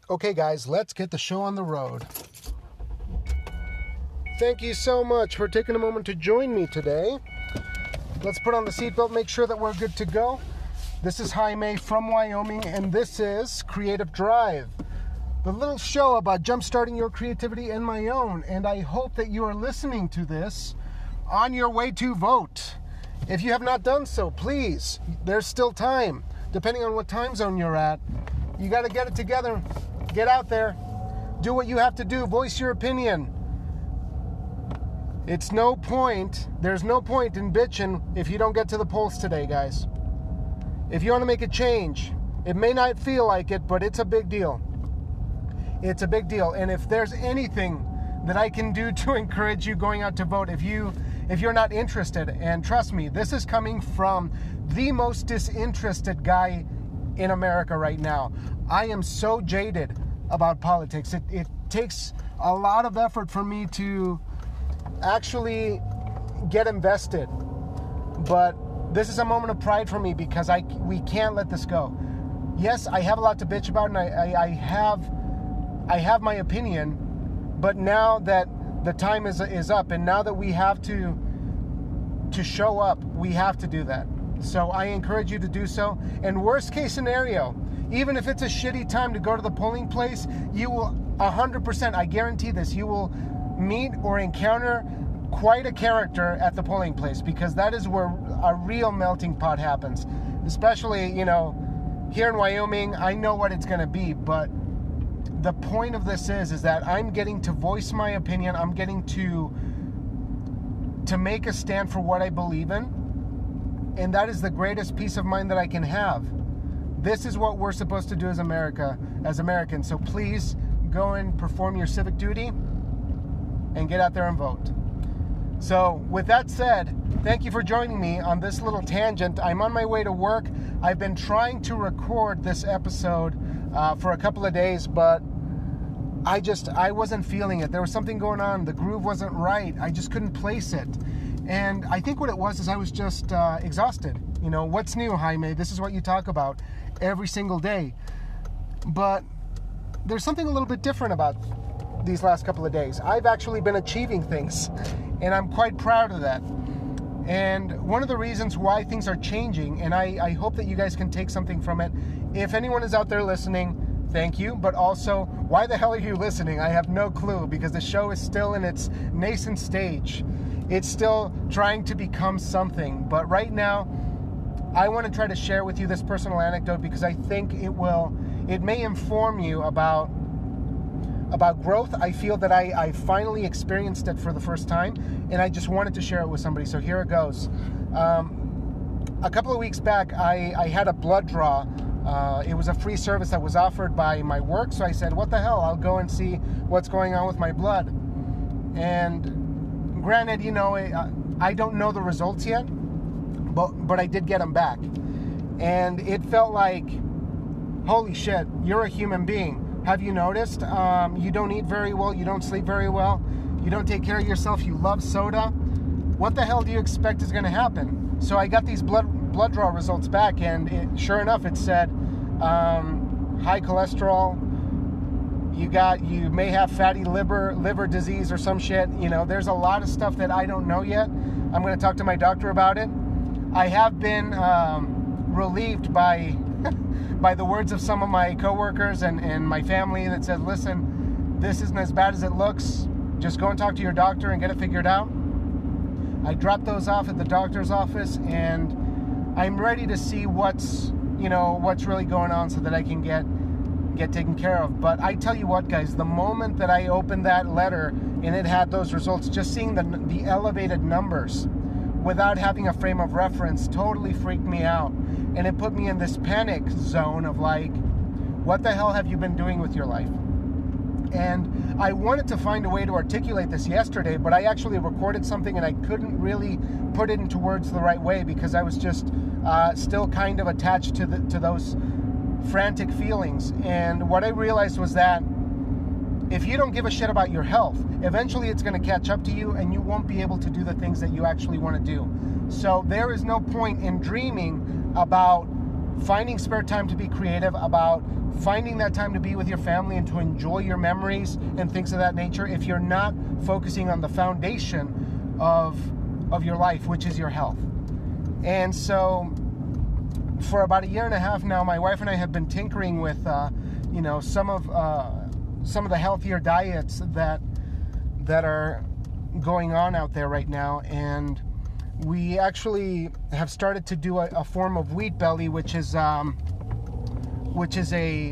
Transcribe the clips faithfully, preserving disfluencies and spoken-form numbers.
Okay, guys, let's get the show on the road. Thank you so much for taking a moment to join me today. Let's put on the seatbelt, make sure that we're good to go. This is Jaime from Wyoming, and this is Creative Drive, the little show about jumpstarting your creativity and my own. And I hope that you are listening to this on your way to vote. If you have not done so, please, there's still time. Depending on what time zone you're at, you got to get it together. Get out there. Do what you have to do. Voice your opinion. It's no point, there's no point in bitching if you don't get to the polls today, guys. If you want to make a change, it may not feel like it, but it's a big deal. It's a big deal. And if there's anything that I can do to encourage you going out to vote, if you if you're not interested, and trust me, this is coming from the most disinterested guy in America right now. I am so jaded about politics. It, it takes a lot of effort for me to actually get invested. But this is a moment of pride for me because I we can't let this go. Yes, I have a lot to bitch about, and I, I, I have I have my opinion. But now that the time is is up, and now that we have to to show up, we have to do that. So I encourage you to do so. And worst case scenario, even if it's a shitty time to go to the polling place, you will one hundred percent, I guarantee this, you will meet or encounter quite a character at the polling place, because that is where a real melting pot happens. Especially, you know, here in Wyoming, I know what it's going to be, but the point of this is, is that I'm getting to voice my opinion. I'm getting to to make a stand for what I believe in. And that is the greatest peace of mind that I can have. This is what we're supposed to do as America, as Americans. So please go and perform your civic duty and get out there and vote. So with that said, thank you for joining me on this little tangent. I'm on my way to work. I've been trying to record this episode uh, for a couple of days, but I just, I wasn't feeling it. There was something going on. The groove wasn't right. I just couldn't place it. And I think what it was is I was just uh, exhausted. You know, what's new, Jaime? This is what you talk about every single day. But there's something a little bit different about these last couple of days. I've actually been achieving things, and I'm quite proud of that. And one of the reasons why things are changing, and I, I hope that you guys can take something from it. If anyone is out there listening, thank you. But also, why the hell are you listening? I have no clue, because the show is still in its nascent stage. It's still trying to become something. But right now, I want to try to share with you this personal anecdote because I think it will, it may inform you about about growth. I feel that I, I finally experienced it for the first time, and I just wanted to share it with somebody. So here it goes. Um, a couple of weeks back, I, I had a blood draw. Uh, it was a free service that was offered by my work, so I said, what the hell, I'll go and see what's going on with my blood. And granted, you know, I, I don't know the results yet, but, but I did get them back. And it felt like, holy shit, you're a human being. Have you noticed? Um, you don't eat very well, you don't sleep very well, you don't take care of yourself, you love soda. What the hell do you expect is going to happen? So I got these blood blood draw results back, and it, sure enough, it said um, high cholesterol. You got, you may have fatty liver, liver disease or some shit. You know, there's a lot of stuff that I don't know yet. I'm going to talk to my doctor about it. I have been um, relieved by by the words of some of my coworkers and, and my family that said, listen, this isn't as bad as it looks. Just go and talk to your doctor and get it figured out. I dropped those off at the doctor's office, and I'm ready to see what's, you know, what's really going on so that I can get get taken care of. But I tell you what, guys, the moment that I opened that letter and it had those results, just seeing the, the elevated numbers without having a frame of reference totally freaked me out. And it put me in this panic zone of like, what the hell have you been doing with your life? And I wanted to find a way to articulate this yesterday, but I actually recorded something and I couldn't really put it into words the right way because I was just uh, still kind of attached to the, to those frantic feelings. And what I realized was that if you don't give a shit about your health, eventually it's going to catch up to you and you won't be able to do the things that you actually want to do. So there is no point in dreaming about finding spare time to be creative, about finding that time to be with your family and to enjoy your memories and things of that nature, if you're not focusing on the foundation of of your life, which is your health. And so for about a year and a half now, my wife and I have been tinkering with uh, you know some of uh, some of the healthier diets that that are going on out there right now, and we actually have started to do a, a form of wheat belly, which is um, which is a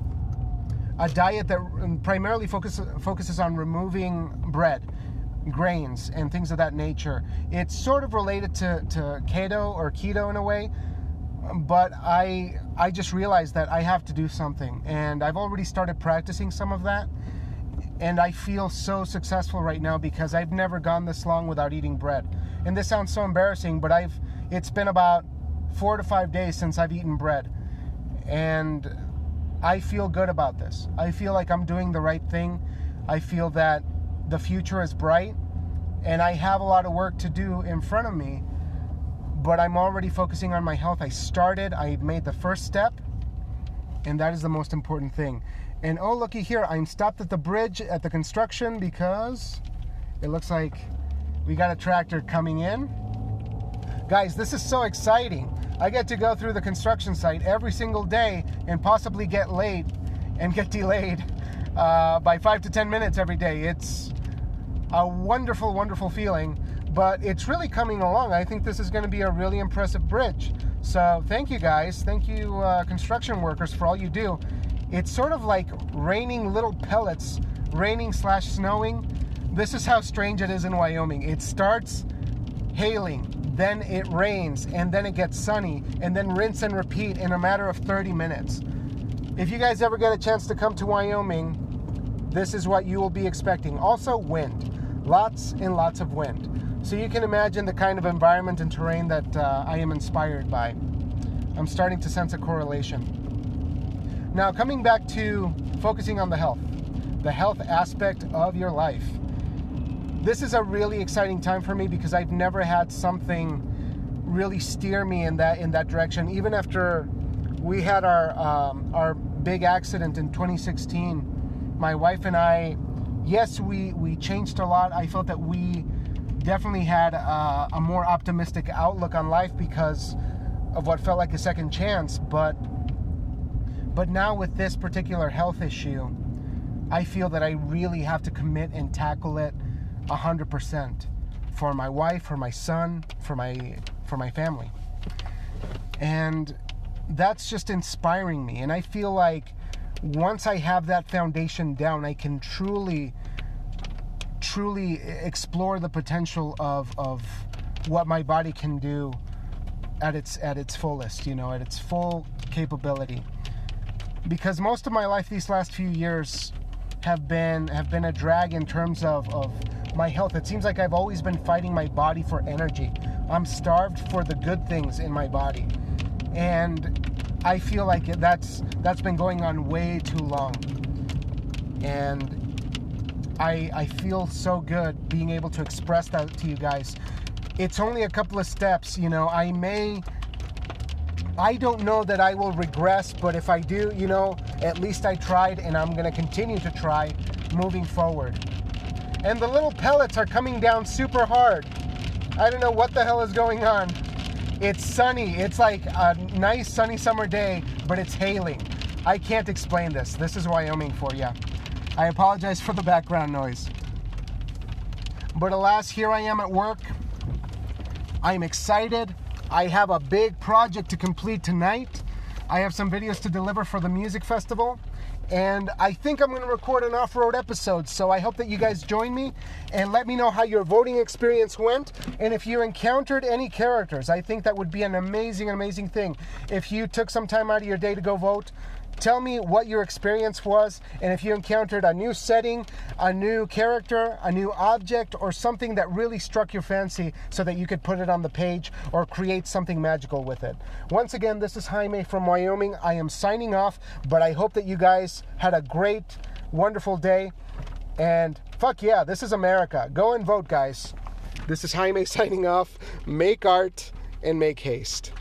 a diet that primarily focus, focuses on removing bread, grains, and things of that nature. It's sort of related to, to keto or keto in a way, but I I just realized that I have to do something, and I've already started practicing some of that, and I feel so successful right now because I've never gone this long without eating bread. And this sounds so embarrassing, but I've it's been about four to five days since I've eaten bread, and I feel good about this. I feel like I'm doing the right thing. I feel that the future is bright, and I have a lot of work to do in front of me, but I'm already focusing on my health. I started, I made the first step, and that is the most important thing. And oh, looky here, I'm stopped at the bridge at the construction because it looks like we got a tractor coming in. Guys, this is so exciting. I get to go through the construction site every single day and possibly get late and get delayed uh, by five to ten minutes every day. It's a wonderful, wonderful feeling, but it's really coming along. I think this is going to be a really impressive bridge. So thank you guys. Thank you uh, construction workers for all you do. It's sort of like raining little pellets, raining slash snowing. This is how strange it is in Wyoming. It starts hailing, then it rains, and then it gets sunny, and then rinse and repeat in a matter of thirty minutes. If you guys ever get a chance to come to Wyoming, this is what you will be expecting. Also wind, lots and lots of wind. So you can imagine the kind of environment and terrain that uh, I am inspired by. I'm starting to sense a correlation. Now, coming back to focusing on the health, the health aspect of your life. This is a really exciting time for me because I've never had something really steer me in that in that direction. Even after we had our um, our big accident in twenty sixteen, my wife and I, yes, we we changed a lot. I felt that we definitely had a, a more optimistic outlook on life because of what felt like a second chance. But but now with this particular health issue, I feel that I really have to commit and tackle it one hundred percent for my wife, for my son, for my for my family. And that's just inspiring me. And I feel like once I have that foundation down, I can truly, truly explore the potential of of what my body can do at its at its fullest, you know, at its full capability. Because most of my life these last few years have been have been a drag in terms of, of my health. It seems like I've always been fighting my body for energy. I'm starved for the good things in my body. And I feel like that's that's been going on way too long. And I I feel so good being able to express that to you guys. It's only a couple of steps, you know. I may I don't know that I will regress, but if I do, you know, at least I tried, and I'm going to continue to try moving forward. And the little pellets are coming down super hard. I don't know what the hell is going on. It's sunny. It's like a nice sunny summer day, but it's hailing. I can't explain this. This is Wyoming for you. I apologize for the background noise. But alas, here I am at work. I'm excited. I have a big project to complete tonight. I have some videos to deliver for the music festival. And I think I'm going to record an off-road episode. So I hope that you guys join me and let me know how your voting experience went. And if you encountered any characters, I think that would be an amazing, amazing thing. If you took some time out of your day to go vote, tell me what your experience was, and if you encountered a new setting, a new character, a new object, or something that really struck your fancy so that you could put it on the page or create something magical with it. Once again, this is Jaime from Wyoming. I am signing off, but I hope that you guys had a great, wonderful day. And fuck yeah, this is America. Go and vote, guys. This is Jaime signing off. Make art and make haste.